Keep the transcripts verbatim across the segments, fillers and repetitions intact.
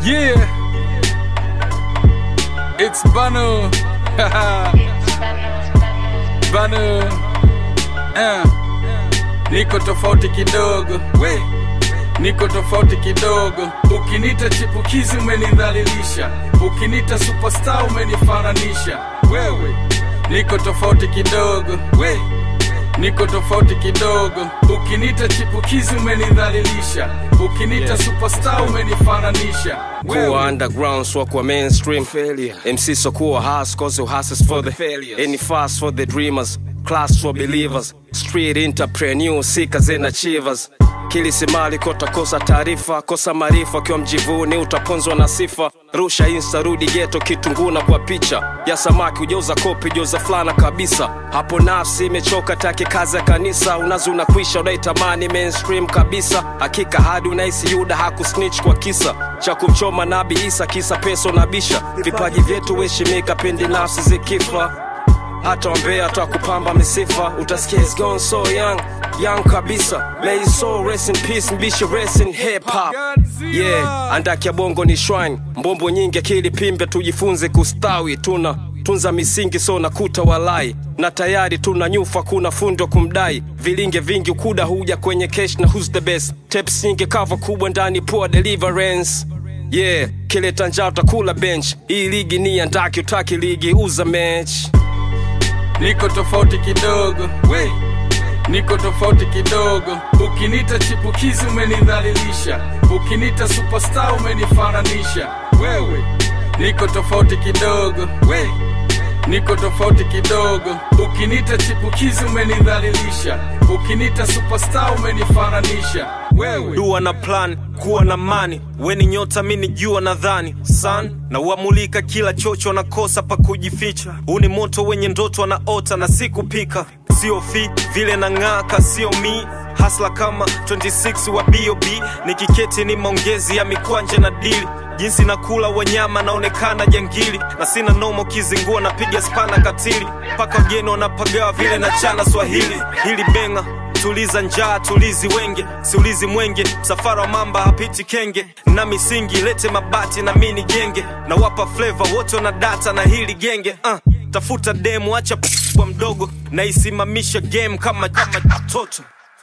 Yeah, it's Banu. Banu. Uh. Niko tofauti kidogo. We. Niko tofauti kidogo. Ukinita chipukizi umenidhalilisha. Ukinita superstar umenifananisha. Wewe. Niko tofauti kidogo. We. Niko tofauti kidogo. Ukinita chipukizi umenidhalilisha. Ukinita superstar umenifananisha. Kuwa underground so kwa mainstream failure. M C so kuwa hustle cause you hustles for the failures. Any fast for the dreamers, class for believers, street entrepreneur seekers and achievers. Kili simali kota kosa taarifa, kosa marifa kiwa mjivuni utaponzwa na sifa. Rusha insta rudi ghetto kitunguna kwa picha ya samaki ujoza kopi joza flana kabisa. Hapo nafsi imechoka take kazi ya kanisa. Unazi unakwisha unaitamani mainstream kabisa. Hakika hadi unaisi Yuda hakusnitch kwa kisa cha kumchoma nabi Isa kisa peso na bisha. Vipaji vyetu heshimika pendi nafsi zikifa. Hata wambea hata kupamba misifa. Utasikia he's gone so young, young kabisa. May his soul rest in peace, mbishi rest in hip hop. Yeah, andaki ya bongo ni shrine. Mbombo nyingi akili pimbe tujifunze kustawi. Tuna tunza misingi so nakuta walai. Na tayari tuna nyufa kuna fundo kumdai. Vilinge vingi ukuda huja kwenye cash na who's the best. Tapes nyingi cover kubwa ndani poor deliverance. Yeah, kile tanja utakula bench. Hii ligi ni andaki utaki ligi uza match. Niko tofauti kidogo. We. Niko tofauti kidogo. Ukinita chipukizi umenidhalilisha. Ukinita superstar umenifananisha. Wewe. Niko tofauti kidogo. We. Niko tofauti kidogo. Ukinita chipukizi umenidhalilisha. Ukinita superstar umenifananisha. Wewe. Dua na plan, kuwa na mani. Weni nyota mini jua nadhani Sun, na uamulika kila chocho na kosa pa kujificha. Uni moto wenye ndoto na ota na siku pika. Sio fi, vile na ngaka, sio mi. Hasla kama twenty-six wa B O B. Nikiketi ni maongezi ya mikwanje na dili. Jinsi nakula wanyama naonekana jangili. Na sina nomo kizingua na piga spana katili. Paka geno wanapagawa vile na chana Swahili. Hili benga tuliza njaa tulizi wenge. Siulizi mwenge, msafara wa mamba hapiti kenge. Na misingi lete mabati na mini genge. Na wapa flavor wote na data na hili genge. uh, Tafuta demo acha p***wa mdogo. Na isimamisha game kama kama toto.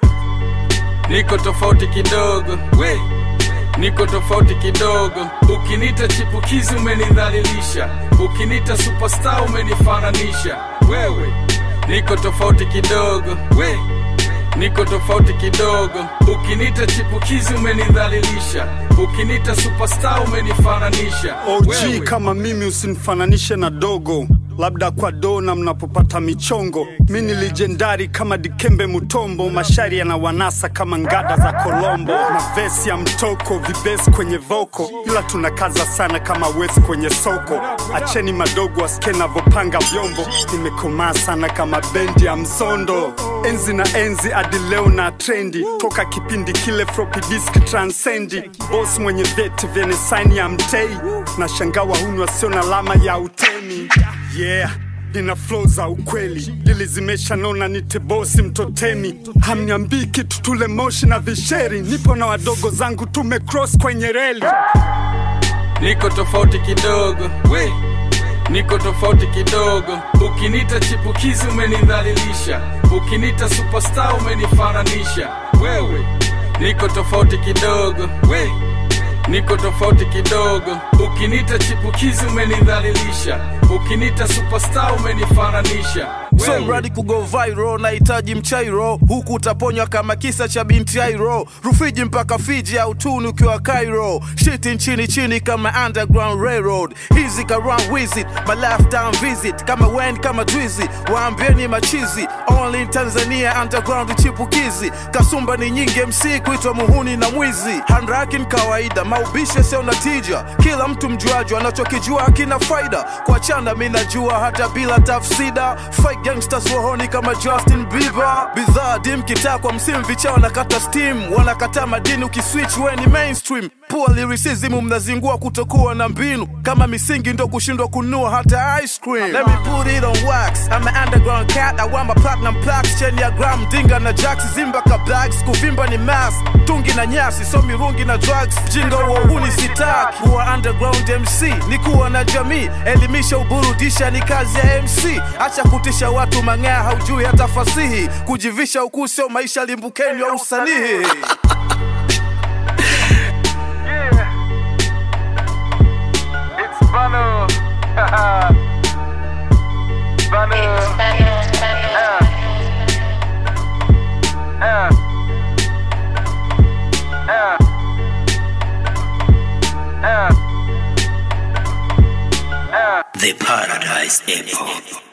Niko tofauti kidogo. We. Niko tofauti kidogo. Ukinita chipukizi umenidhalilisha. Ukinita superstar umenifananisha. Wewe. Niko tofauti kidogo. We. Niko tofauti kidogo. Ukinita chipukizi umenidhalilisha. Ukinita superstar umenifananisha. O G kama mimi usinifananishe na dogo. Labda kwa dona mnapopata michongo. Mini legendary kama Dikembe Mutombo. Mashari yana wanasa kama ngada za Kolombo. Mavesi ya mtoko, vibesi kwenye voko. Ila tunakaza sana kama wezi kwenye soko. Acheni madogo wasike navopanga vyombo. Nimekomaa sana kama bendi ya msondo. Enzi na enzi adi leo na trendi. Toka kipindi kile floppy disk transcendi. Boss mwenye veti vene sign ya mtei. Na shangawa hunu wasio na lama ya utemi. Yeah, nina flow za ukweli. Lili zimesha nona nite bosi mtotemi. Hamniambii kitu tule moshi na visheri. Nipo na wadogo zangu tume cross kwenye reli. Niko tofauti kidogo. We. Niko tofauti kidogo. Ukinita chipukizi umenidhalilisha. Ukinita superstar umenifananisha. Wewe. Niko tofauti kidogo. We. Niko tofauti kidogo. Ukinita chipukizi umenidhalilisha. Ukinita superstar umenifananisha. So mradi kugo viral na itaji mchairo. Huku utaponywa kama kisa cha binti Airo. Rufiji mpaka Fiji au tunu ukiwa Cairo. Shit nchini chini kama underground railroad. Hizi ka run visit, my lifetime visit. Kama Wayne kama Drizzy, waambieni machizi. Only in Tanzania underground chipukizi. Kasumba ni nyingi M C kuitwa muhuni na mwizi. Handrakin kawaida, maubishe sio natija. Kila mtu mjuaji anachokijua hakina faida. Kwa chanda mimi najua hata bila tafsida. Fake gangsters rohoni kama Justin Bieber. Bidhaa dim kitaa kwa msimu vichao nakata steam. Wanakata madini ukiswitch we ni mainstream. Poor lyricism mnazingua kutokuwa na mbinu. Kama misingi ndo kushindwa kunua hata ice cream. Let me put it on wax, I'm an underground cat. I want my platinum plaques, cheni ya gram, dinga na jacks. Zimba ka bags, kuvimba ni mask. Tungi na nyasi, so mirungi na drugs. Jinga uahuni sitaki. Kuwa underground M C, ni kuwa na jamii. Elimisha uburudisha ni kazi ya M C. Acha kutisha watu mang'aa haujui hata fasihi. Kujivisha ukuu sio maisha limbukeni wa usanihi. Bano, Bano, uh, uh, uh, uh, uh. The Paradise Epoch.